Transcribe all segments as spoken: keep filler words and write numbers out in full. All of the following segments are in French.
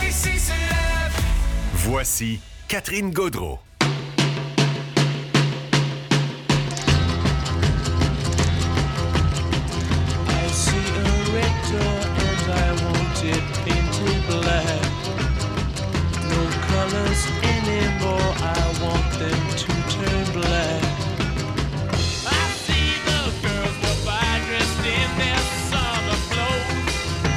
ici se lève. Voici Catherine Gaudreau. I see a red door and I want it painted black. No colors anymore, I want them to turn black. I see the girls go by dressed in their summer clothes.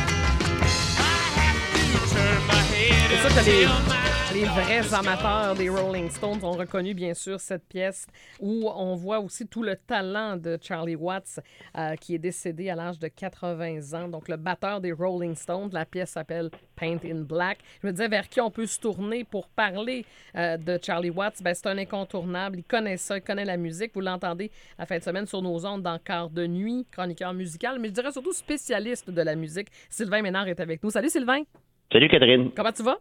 I have to turn my head C'est ça que les, until my les vrais amateurs des Rolling Stones ont reconnu, bien sûr, cette pièce où on voit aussi tout le talent de Charlie Watts, euh, qui est décédé à l'âge de quatre-vingts ans. Donc, le batteur des Rolling Stones, la pièce s'appelle Paint in Black. Je me disais vers qui on peut se tourner pour parler euh, de Charlie Watts. Ben, c'est un incontournable. Il connaît ça, il connaît la musique. Vous l'entendez la fin de semaine sur nos ondes dans Quart de nuit, chroniqueur musical, mais je dirais surtout spécialiste de la musique. Sylvain Ménard est avec nous. Salut Sylvain! Salut Catherine. Comment tu vas?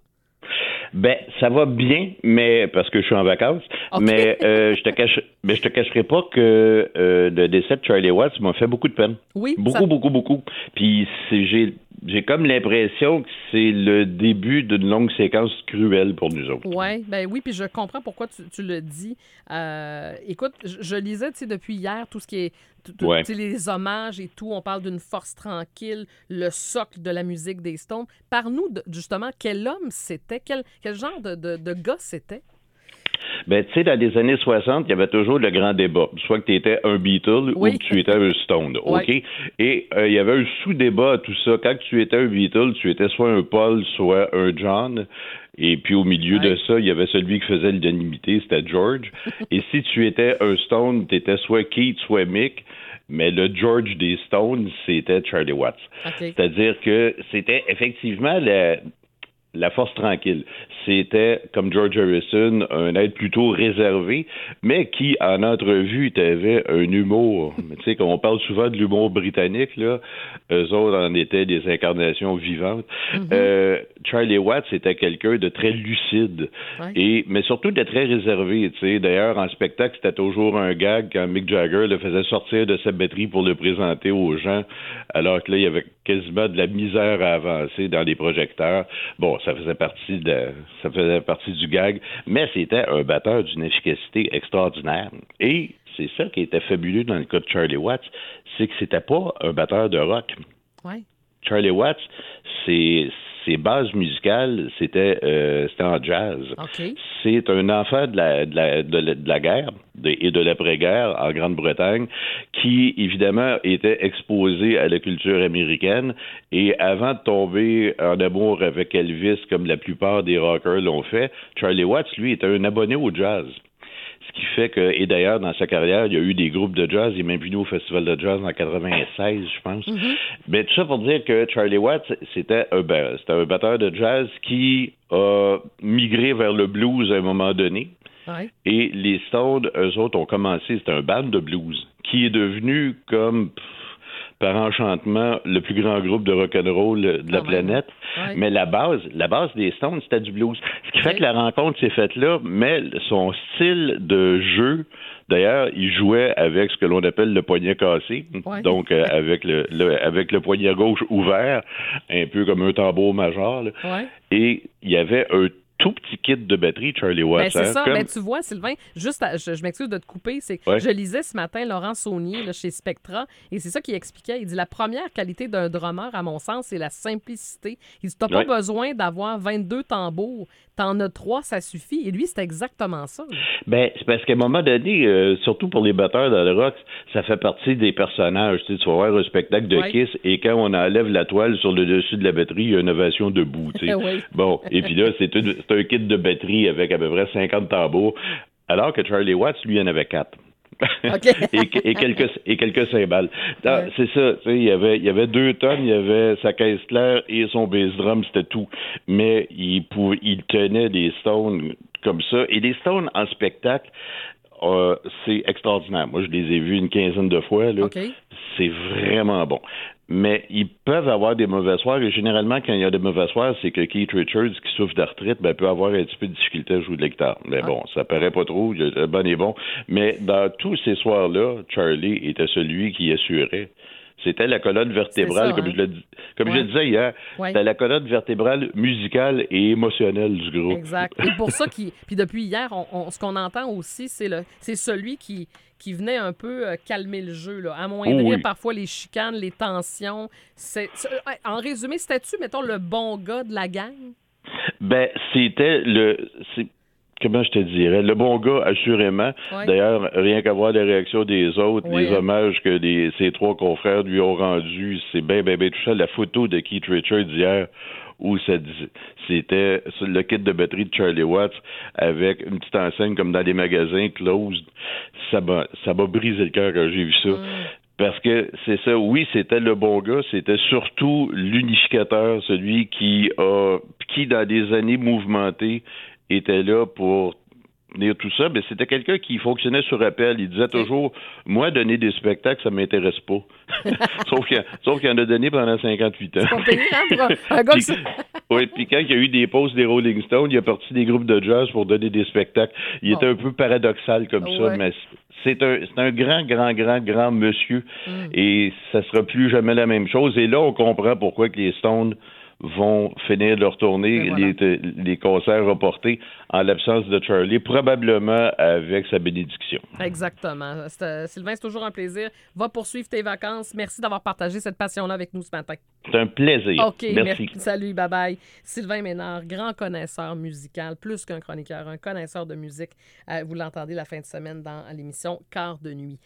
Ben, ça va bien, mais parce que je suis en vacances. Okay. Mais euh, je te cache, mais je te cacherai pas que euh, le décès de Charlie Watts m'a fait beaucoup de peine. Oui. Beaucoup, ça... beaucoup, beaucoup. Puis c'est, j'ai, j'ai comme l'impression que c'est le début d'une longue séquence cruelle pour nous autres. Ouais, ben oui, puis je comprends pourquoi tu, tu le dis. Euh, écoute, je, je lisais, tu sais, depuis hier, tout ce qui est, tout, Ouais. tu sais, les hommages et tout. On parle d'une force tranquille, le socle de la musique des Stones. Parle-nous de, justement, quel homme c'était, quel, quel genre de, de, de gars c'était. Ben, tu sais, dans les années soixante, il y avait toujours le grand débat. Soit que tu étais un Beatle Oui. ou que tu étais un Stone, OK? Ouais. Et euh, il y avait un sous-débat à tout ça. Quand tu étais un Beatle, tu étais soit un Paul, soit un John. Et puis au milieu Ouais. de ça, il y avait celui qui faisait l'unanimité, c'était George. Et si tu étais un Stone, tu étais soit Keith, soit Mick. Mais le George des Stones, c'était Charlie Watts. Okay. C'est-à-dire que c'était effectivement la... La force tranquille. C'était, comme George Harrison, un être plutôt réservé, mais qui, en entrevue, avait un humour. Tu sais, quand on parle souvent de l'humour britannique, là, eux autres en étaient des incarnations vivantes. Mm-hmm. Euh, Charlie Watts était quelqu'un de très lucide, ouais. et mais surtout de très réservé. Tu sais, d'ailleurs, en spectacle, c'était toujours un gag quand Mick Jagger le faisait sortir de sa batterie pour le présenter aux gens, alors que là, il y avait quasiment de la misère à avancer dans les projecteurs. Bon, ça faisait partie de, ça faisait partie du gag, mais c'était un batteur d'une efficacité extraordinaire. Et c'est ça qui était fabuleux dans le cas de Charlie Watts, c'est que c'était pas un batteur de rock. Ouais. Charlie Watts, c'est ses bases musicales, c'était, euh, c'était en jazz. Okay. C'est un enfant de la, de la, de la, de la guerre de, et de l'après-guerre en Grande-Bretagne qui, évidemment, était exposé à la culture américaine. Et avant de tomber en amour avec Elvis, comme la plupart des rockers l'ont fait, Charlie Watts, lui, était un abonné au jazz. Ce qui fait que, et d'ailleurs, dans sa carrière, il y a eu des groupes de jazz, il est même venu au Festival de jazz en quatre-vingt-seize, je pense. Mm-hmm. Mais tout ça pour dire que Charlie Watts, c'était un, ben, c'était un batteur de jazz qui a migré vers le blues à un moment donné. Ouais. Et les Stones, eux autres, ont commencé, c'était un band de blues, qui est devenu comme... Pff, par enchantement, le plus grand groupe de rock'n'roll de la oh planète. Ouais. Mais la base, la base des Stones, c'était du blues. Ce qui okay. fait que la rencontre s'est faite là, mais son style de jeu, d'ailleurs, il jouait avec ce que l'on appelle le poignet cassé, ouais. donc euh, avec le, le avec le poignet gauche ouvert, un peu comme un tambour major. Là. Ouais. Et il y avait un tout petit kit de batterie, Charlie Watts. Ben, c'est hein, ça. comme... Ben, tu vois, Sylvain, juste, à, je, je m'excuse de te couper, c'est que ouais. je lisais ce matin Laurent Saunier là, chez Spectra, et c'est ça qu'il expliquait. Il dit, la première qualité d'un drummer, à mon sens, c'est la simplicité. Il dit, t'as pas ouais. besoin d'avoir vingt-deux tambours. T'en as trois, ça suffit. Et lui, c'est exactement ça. Là. Ben, c'est parce qu'à un moment donné, euh, surtout pour les batteurs dans le rock, ça fait partie des personnages. Tu sais, tu vas voir un spectacle de ouais. Kiss, et quand on enlève la toile sur le dessus de la batterie, il y a une ovation debout. Tu sais. oui. Bon, et puis là, c'est, une, c'est un kit de batterie avec à peu près cinquante tambours, alors que Charlie Watts, lui, il en avait quatre. Okay. et, et quelques et quelques cymbales. Ah, ouais. C'est ça, tu sais, il y avait il y avait deux tonnes, il y avait sa caisse claire et son bass drum, c'était tout. Mais il pouvait, il tenait des Stones comme ça. Et les Stones en spectacle, euh, c'est extraordinaire. Moi, je les ai vus une quinzaine de fois. Là. Okay. C'est vraiment bon. Mais ils peuvent avoir des mauvais soirs, et généralement, quand il y a des mauvais soirs, c'est que Keith Richards, qui souffre d'arthrite, ben, peut avoir un petit peu de difficulté à jouer de la guitare. Mais ah. bon, ça paraît pas trop, le bon est bon. Mais dans tous ces soirs-là, Charlie était celui qui assurait C'était la colonne vertébrale, ça, comme, hein? je, le, dis- comme Ouais. je le disais hier. Ouais. C'était la colonne vertébrale musicale et émotionnelle du groupe. Exact. Et pour ça, qui, puis depuis hier, on, on- ce qu'on entend aussi, c'est le, c'est celui qui, qui venait un peu euh, calmer le jeu, là, amoindrir Oh oui. parfois les chicanes, les tensions. C'est, c'est- en résumé, c'était-tu, mettons, le bon gars de la gang? Ben, c'était le... c'est- Comment je te dirais? Le bon gars, assurément. Ouais. D'ailleurs, rien qu'à voir les réactions des autres, Ouais, les hein. hommages que les, ces trois confrères lui ont rendus, c'est bien, bien, bien tout ça. La photo de Keith Richards hier, où ça dis- c'était sur le kit de batterie de Charlie Watts avec une petite enseigne comme dans les magasins closed, ça m'a, ça m'a brisé le cœur quand j'ai vu ça. Mm. Parce que c'est ça, oui, c'était le bon gars, c'était surtout l'unificateur, celui qui a, qui dans des années mouvementées était là pour tenir tout ça, mais c'était quelqu'un qui fonctionnait sur appel. Il disait toujours, moi, donner des spectacles, ça m'intéresse pas. sauf qu'il sauf qu'il en a donné pendant cinquante-huit ans. C'est pas payé, hein, pour un, un gars Puis, qui... oui, puis quand il y a eu des pauses des Rolling Stones, il a parti des groupes de jazz pour donner des spectacles. Il était Oh. un peu paradoxal comme Ouais. ça, mais c'est un, c'est un grand, grand, grand, grand monsieur. Mm. Et ça sera plus jamais la même chose. Et là, on comprend pourquoi que les Stones vont finir leur tournée, Ben voilà. les, les concerts reportés en l'absence de Charlie, probablement avec sa bénédiction. Exactement. C'est, euh, Sylvain, c'est toujours un plaisir. Va poursuivre tes vacances. Merci d'avoir partagé cette passion-là avec nous ce matin. C'est un plaisir. OK, Merci. merci. Salut, bye-bye. Sylvain Ménard, grand connaisseur musical, plus qu'un chroniqueur, un connaisseur de musique. Euh, vous l'entendez la fin de semaine dans l'émission Quart de nuit.